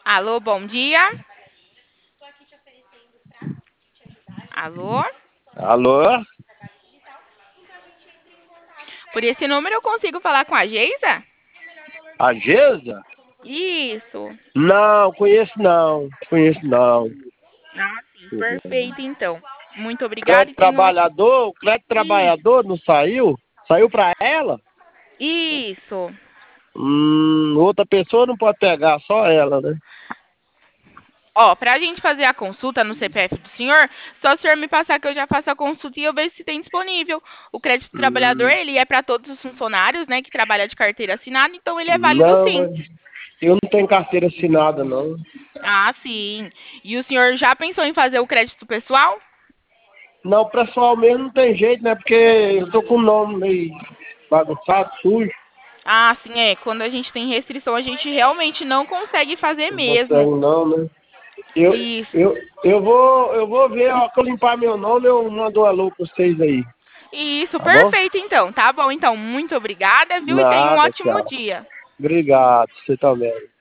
Alô, bom dia. Alô? Alô? Por esse número eu consigo falar com a Geisa? A Geisa? Isso. Não, conheço não. Conheço não. Ah, sim, perfeito então. Muito obrigada Crédito e tenha um ótimo. trabalhador? O crédito Isso. trabalhador não saiu? Saiu pra ela? Isso. Outra pessoa não pode pegar, só ela, né? Ó, pra gente fazer a consulta no CPF do senhor, só o senhor me passar que eu já faço a consulta e eu vejo se tem disponível. O crédito trabalhador, Hum, ele é para todos os funcionários, né, que trabalham de carteira assinada, então ele é válido não, sim. eu não tenho carteira assinada, não. Ah, sim. E o senhor já pensou em fazer o crédito pessoal? Não, o pessoal mesmo não tem jeito, né? Porque eu tô com o nome meio bagunçado, sujo. Ah, sim, é. Quando a gente tem restrição, a gente realmente não consegue fazer Não mesmo. consegue não, né? Eu, Isso. eu vou ver, ó, que eu limpar meu nome, eu mando um alô pra vocês aí, Isso, tá bom? perfeito então. Tá bom, então. Muito obrigada, viu? E tenha um Nada, ótimo tchau. dia. Obrigado, você também.